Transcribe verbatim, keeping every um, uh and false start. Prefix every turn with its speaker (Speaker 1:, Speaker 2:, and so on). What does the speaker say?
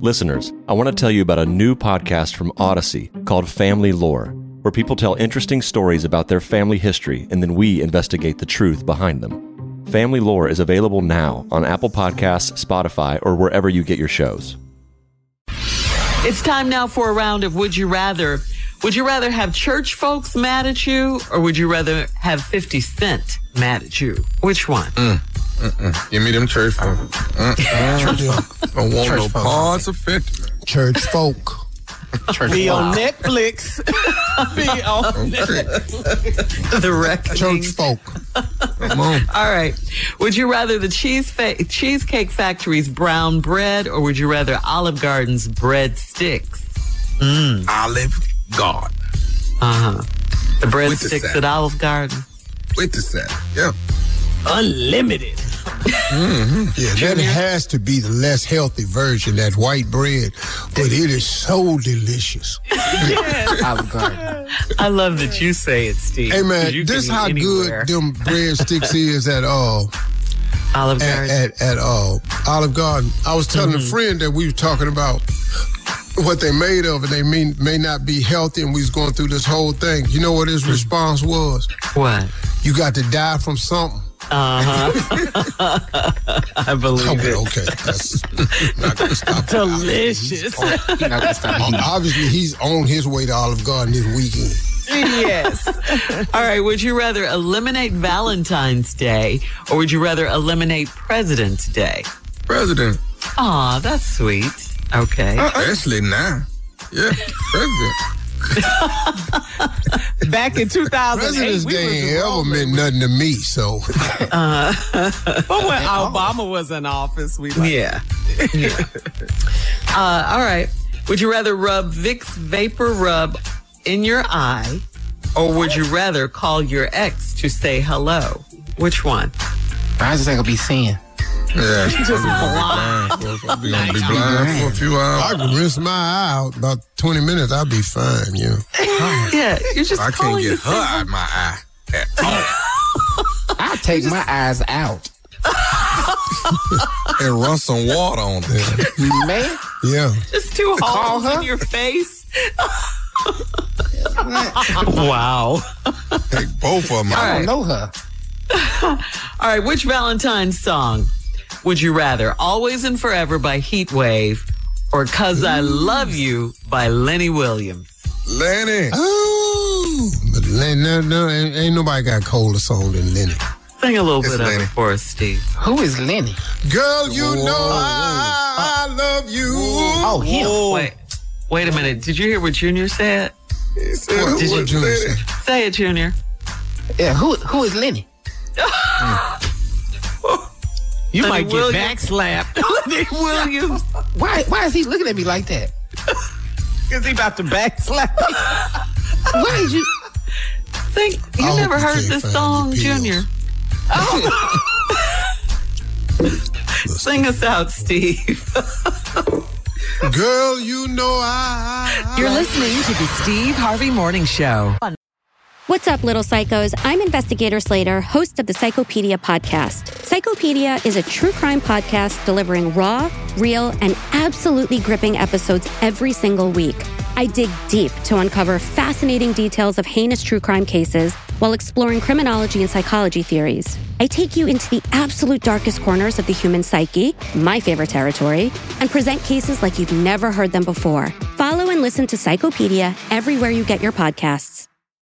Speaker 1: Listeners, I want to tell you about a new podcast from Odyssey called Family Lore, where people tell interesting stories about their family history and then we investigate the truth behind them. Family Lore is available now on Apple Podcasts, Spotify, or wherever you get your shows.
Speaker 2: It's time now for a round of Would You Rather. Would you rather have church folks mad at you, or would you rather have fifty Cent mad at you? Which one?
Speaker 3: Mm, mm-mm. Give me them church folk. Mm-mm. Don't want church no folk. Parts of fifty.
Speaker 4: Church folk.
Speaker 5: Church Be folk. on Netflix. Be on
Speaker 2: Netflix. The Reckoning.
Speaker 4: Church folk.
Speaker 3: Come on.
Speaker 2: All right. Would you rather the cheese fa- Cheesecake Factory's brown bread, or would you rather Olive Garden's bread sticks?
Speaker 3: Mm. Olive Garden.
Speaker 2: Uh-huh. The bread sticks at Olive Garden.
Speaker 3: With the salad. Yeah.
Speaker 5: Unlimited.
Speaker 4: Mm-hmm. Yeah, that has to be the less healthy version, that white bread, but it is so delicious.
Speaker 2: Yes. Olive Garden. I love that you say it, Steve.
Speaker 4: Hey, man, this how anywhere. good them breadsticks is at uh,
Speaker 2: Olive Garden.
Speaker 4: At, at, at uh, Olive Garden. I was telling mm-hmm. a friend that we were talking about what they made of, and they may, may not be healthy, and we was going through this whole thing. You know what his mm-hmm. response was?
Speaker 2: What?
Speaker 4: You got to die from something.
Speaker 2: Uh-huh. I believe oh, it.
Speaker 4: Okay, that's not going to stop.
Speaker 2: Delicious.
Speaker 4: He's not gonna stop. Obviously, he's on his way to Olive Garden this weekend.
Speaker 2: Yes. All right, would you rather eliminate Valentine's Day, or would you rather eliminate President's Day?
Speaker 3: President.
Speaker 2: Aw, that's sweet. Okay.
Speaker 3: Uh, actually, now. Yeah, President.
Speaker 5: Back in two thousand eight,
Speaker 4: President's
Speaker 5: we
Speaker 4: Day ain't ever meant nothing to me, so.
Speaker 5: Uh, but when Obama was in office, we like
Speaker 2: Yeah. yeah. Uh, all right. Would you rather rub Vicks Vapor Rub in your eye, or would you rather call your ex to say hello? Which one?
Speaker 6: I just ain't gonna be seeing.
Speaker 3: Yeah,
Speaker 2: just blind.
Speaker 3: I'll be gonna be blind for a few hours.
Speaker 4: I can rinse my eye out about twenty minutes. I'll be fine. Yeah.
Speaker 2: Yeah, you're just.
Speaker 3: I can't get her out of my eye.
Speaker 6: I'll take my eyes out
Speaker 3: and run some water on it.
Speaker 6: Man.
Speaker 4: Yeah.
Speaker 2: Just two holes in your face. Wow.
Speaker 3: Take both of them.
Speaker 6: I don't know her.
Speaker 2: All right, which Valentine's song would you rather? Always and Forever by Heatwave, or Cause I Love You by Lenny Williams?
Speaker 3: Lenny.
Speaker 4: Oh, but Lenny, no, no, ain't, ain't nobody got a colder song than Lenny.
Speaker 2: Sing a little
Speaker 3: it's
Speaker 2: bit
Speaker 3: Lenny.
Speaker 2: of it for us, Steve.
Speaker 6: Who is Lenny?
Speaker 4: Girl, you
Speaker 6: whoa,
Speaker 4: know
Speaker 6: whoa.
Speaker 4: I, I love you.
Speaker 6: Oh, him.
Speaker 2: Whoa. Wait, wait a minute. Did you hear what Junior said?
Speaker 3: He said,
Speaker 4: What,
Speaker 3: who
Speaker 4: what
Speaker 3: was
Speaker 4: Junior
Speaker 3: Lenny?
Speaker 4: say?
Speaker 2: Say it, Junior.
Speaker 6: Yeah, who who is Lenny?
Speaker 5: You
Speaker 2: Lenny
Speaker 5: might get
Speaker 2: Williams.
Speaker 5: backslapped.
Speaker 2: Lenny Williams.
Speaker 6: Why why is he looking at me like that?
Speaker 5: Because he about to backslap me.
Speaker 6: Why did you?
Speaker 2: Think you
Speaker 4: I
Speaker 2: never
Speaker 4: hope you
Speaker 2: heard
Speaker 4: can't
Speaker 2: this
Speaker 4: find
Speaker 2: song,
Speaker 4: your pills.
Speaker 2: Junior? Sing us out, Steve.
Speaker 4: Girl, you know I, I
Speaker 7: You're listening to the Steve Harvey Morning Show.
Speaker 8: What's up, little psychos? I'm Investigator Slater, host of the Psychopedia podcast. Psychopedia is a true crime podcast delivering raw, real, and absolutely gripping episodes every single week. I dig deep to uncover fascinating details of heinous true crime cases while exploring criminology and psychology theories. I take you into the absolute darkest corners of the human psyche, my favorite territory, and present cases like you've never heard them before. Follow and listen to Psychopedia everywhere you get your podcasts.